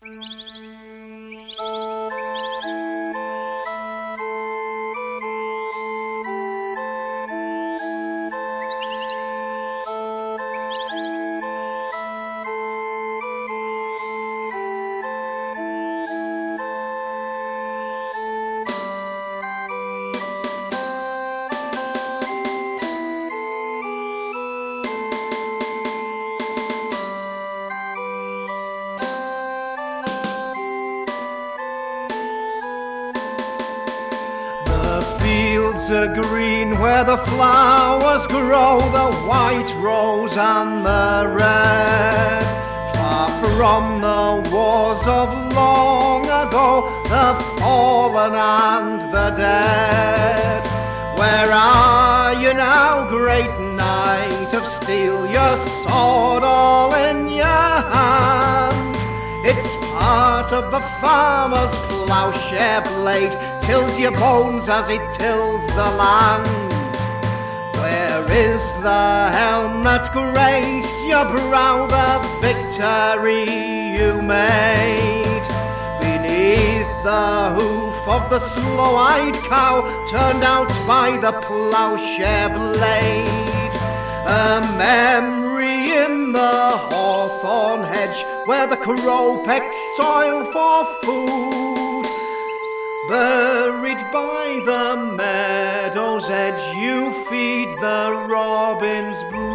Fields are green where the flowers grow, the white rose and the red. Far from the wars of long ago, the fallen and the dead. Where are you now, great knight of steel, your sword all in your hand? It's part of the farmer's ploughshare blade, tills your bones as it tills the land. Where is the helm that graced your brow, the victory you made? Beneath the hoof of the slow-eyed cow, turned out by the ploughshare blade. A memory in the hawthorn hedge, where the crow pecks soil for food. Buried by the meadow's edge, you feed the robin's brood.